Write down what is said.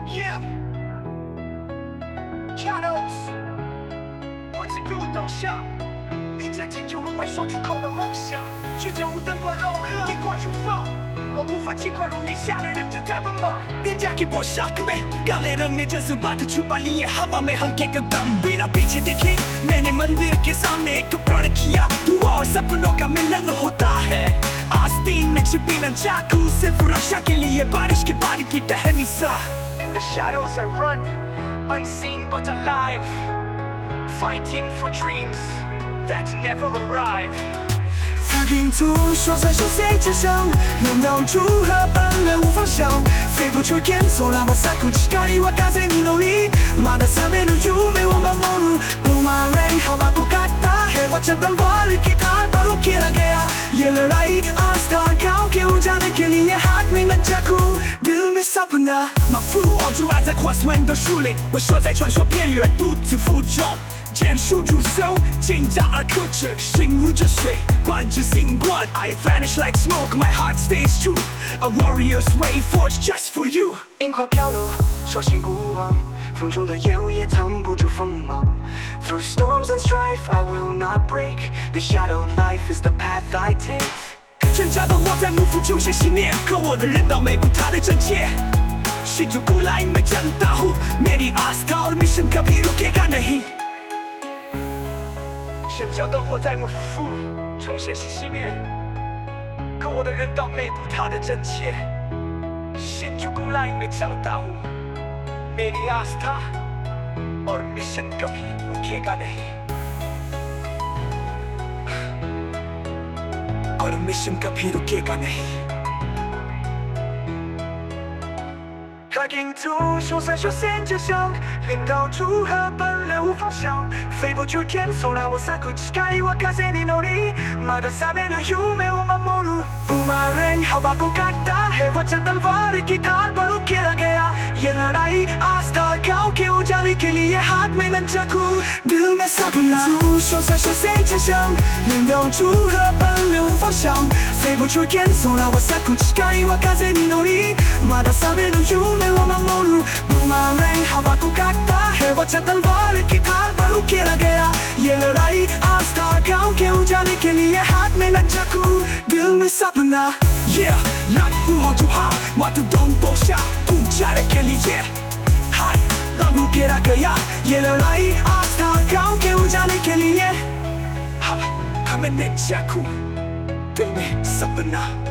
Yeah, Shadows，我只有当下，你在解救我未说出口的梦想，拒绝无灯光融合，一光出放，我无法尽快如你下的人就在奔忙，别家给我下个美，刚来的你这是把它出把你也好把美好给个当比那比起的天，每年门的给上那个不的起啊，我是不能干没人的好大黑。Austin makes you be a jackal, sit for a shot, and you body skip body, keep the heavy saw. In the shadows I run, unseen but alive, fighting for dreams that never arrive. 他拼图说在手谁之上，能到如何本来无方向，飞不出天空，让我撒哭气，咖喱我嘎在你脑里，马达上面的夢を守る。不骂人，好吧不敢打，黑我真的我的吉他，把路给了给啊，夜了来，All Star 高给我家的给你也还没能加酷，Bill me sapna，马夫傲住爱在跨swing的树林，我说在传说边缘独自负重。剑术入手，紧张而克制，心如止水，贯之心冠。I vanish like smoke, my heart stays true. A warrior's way forged just for you. 樱花飘落，手心不忘，风中的烟雾也藏不住锋芒。Through storms and strife, I will not break. The shadow life is the path I take. 挣扎的我在幕府出现信念，可我的人道没不他的真切。心中古来没真大户，每年阿斯卡的迷神可比如给干的hin。喧嚣的火在幕府重现熄灭，可我的人道没不他的真切。心中古来没真大户，每年阿斯卡的迷神可比如给干的hin。我的迷神可比如给干的hin。他拼图说在手心之上，领导如何本来无方向，飞不出天空，让我撒哭气，咖喱我嘎在你脑里，马达上面的夢を守る。不骂人，好吧不敢打，黑我真的我的吉他，把路给了给啊，夜了来，All Star 高给我家里给你也还没能加酷，Bill me sapna。图说在手心之上，领导如何本来无方向，飞不出天空，让我撒哭气，咖喱我嘎在你脑里，马达上面的夢を守る。不骂人，好吧不敢打，黑我真的我的吉他，把路给了给啊，夜了来，All Star 高给我家里给你也还没能加酷，Bill me sapna。Yeah， 让不好就好，我都懂不下，不加的给你耶。嗨，让路给了给啊，夜了来，All Star 高给我家里给你耶。好，他们能加酷，Bill me sapna。